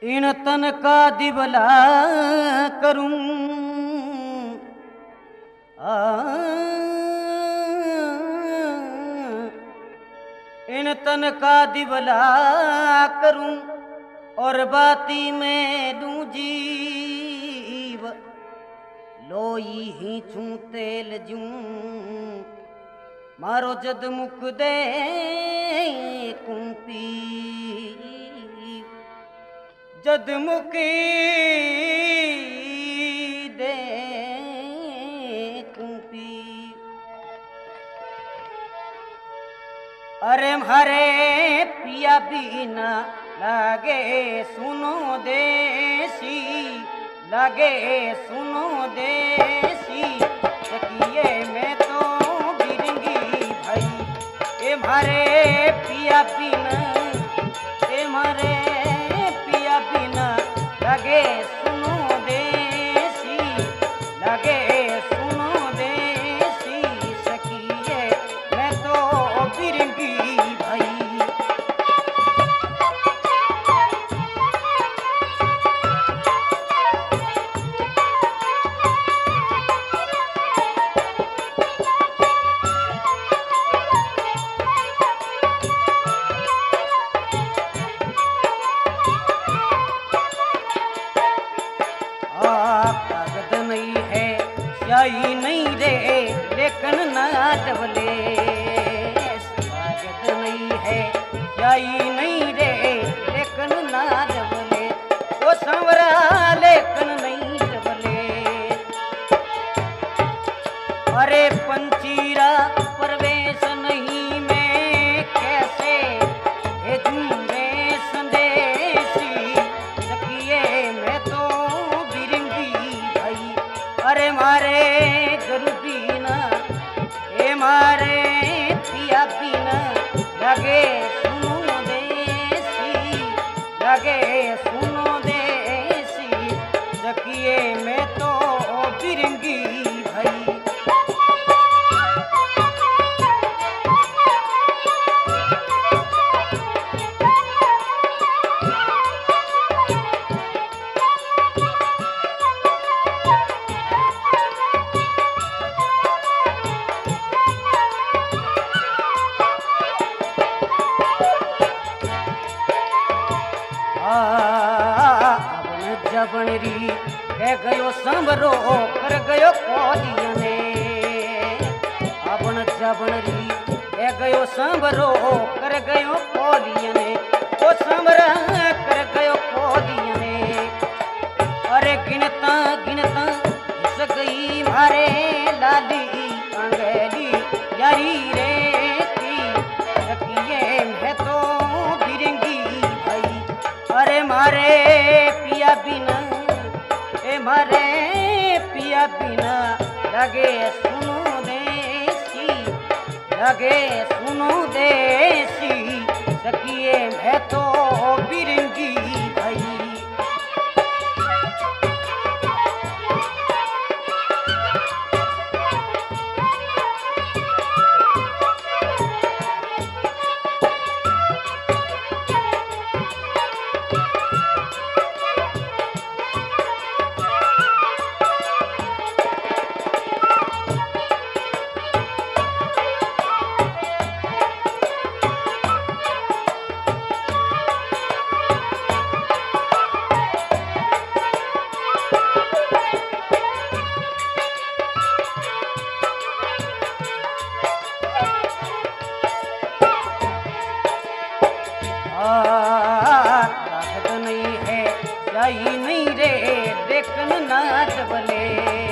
इन तन का दिवला करूं इन तन का दिवला करूं और बाती में दूं जीव लोई ही छू तेल जूं मारो जद मुक दे कुंपी जद मुकी दे कुंपी। अरे म्हारे पिया बिना लागे सुनो देसी लागे सुनो देसी सकिए में तो बिरंगी भाई ए म्हारे पिया बिना ए म्हारे पिया बिना लागे सुनो देसी लागे सुनो देसी सकिए मैं तो बिरंगी भाई। कागद नहीं है स्याही नहीं रे लेकिन ना डबले कागद नहीं है स्याही नहीं रे लेकिन ना डबले वो सांवरा लेकिन नहीं डबले। अरे पंचीरा परवेश नहीं मैं कैसे भेजूं रे संदेशी सकिए मैं तो अरे मारे गुरु बीना ए मारे पिया बीना लगे सुनो देसी लगे सुनो देसी सकिए मैं तो बिरंगी भाई। जबनरी कह गयो संबरो कर गयो कोलियने अपन जबनरी कह गयो संबरो कर गयो कोलियने ओ संबरा कर गयो कोलियने। अरे गिनता गिनता घिस गई मारे लाली अंगली यारी रे की सकिए मैं तो बिरंगी भाई। अरे मारे पिया बिना ए मारे पिया बिना लगे सुनो देसी लगे सुनो देसी सकिए मैं तो बिरंगी भाई। ताकत नहीं है स्याही नहीं रे लेकिन ना डबले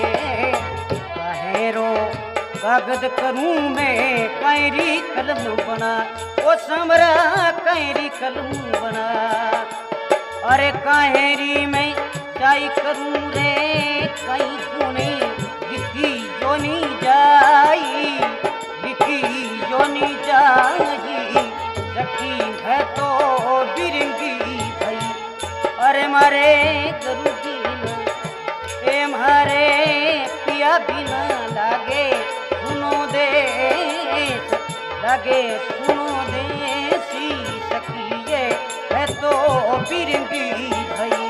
काहेरो कागज करूं मैं कायरी कलम बना ओ समरा कायरी कलम बना। अरे काहेरी में स्याही करूं रे कई गुने दिखी जोनी जाई दिखी जोनी जाई सकी है तो बिरंगी भाई। अरे मारे गुरु बिना ए मारे पिया बिना लागे सुनो देश लगे सुनो देसी सकिए है तो बिरंगी भई।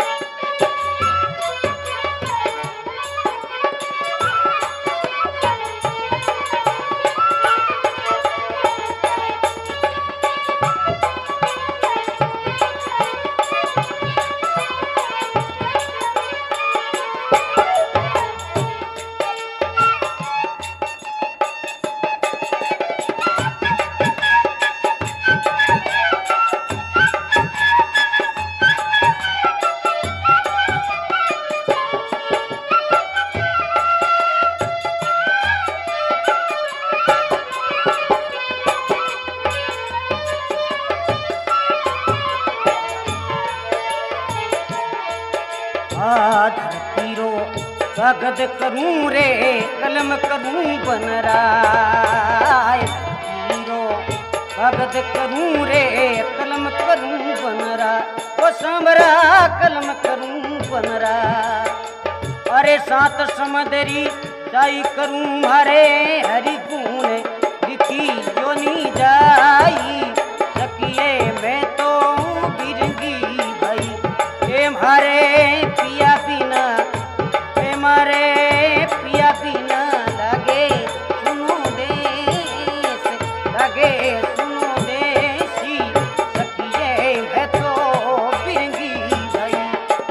धरती रो कागज करूं रे कलम करूं बनराय। धरती रो कागज करूं रे कलम करूं बनरा। ओ समरा कलम करूं बनरा। अरे सात समंदरी जाई करूं हरे हरि गुण लिखी योनी जाई। सकिए मैं तो बिरंगी भई। ए मारे पिया बिना, ए मारे पिया बिना लगे सुनो देश, लगे सुनो देसी। सकिए मैं तो बिरंगी भई।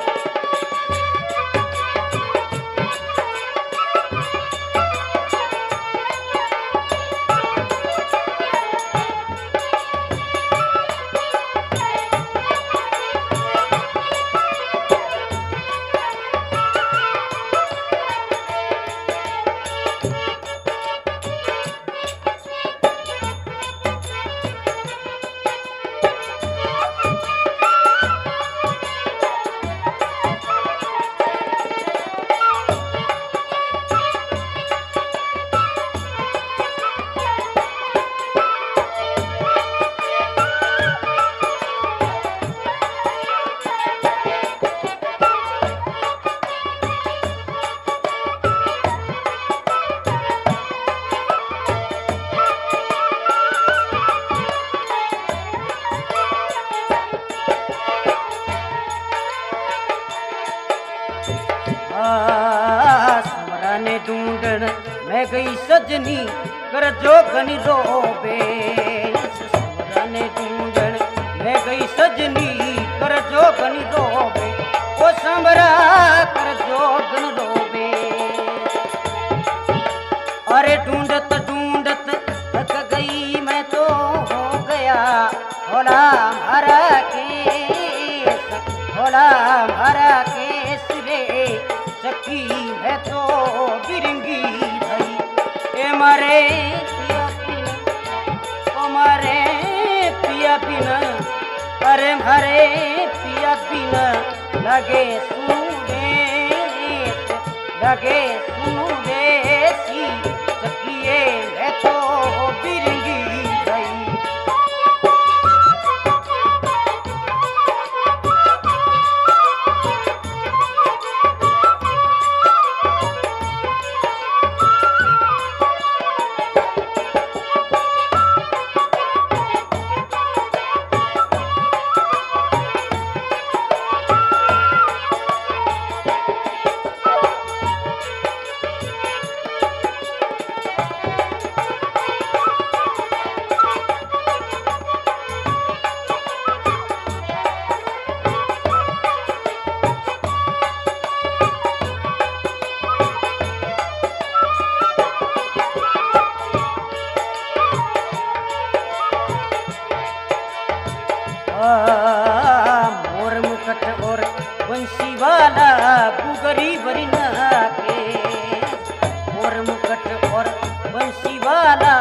समरा ने ढूंढन मैं गई सजनी कर जोगन रोबे। समरा ने ढूंढन मैं गई सजनी कर जोगन रोबे। ओ समरा कर जोगन रोबे। अरे ढूंढत ढूंढत थक गई मैं तो हो गया भोला मारा केस, भोला मारा केस रे। सखी है तो बिरंगी भई। ए मारे पिया बिना, ओ मारे पिया बिना, अरे मारे पिया बिना लगे सुनो देश, लगे सुनो देसी। सखिए है तो बिरंगी भई। मोर मुकट और बंसी वाला गुगरी बरिना के। मोर मुकट और बंसी वाला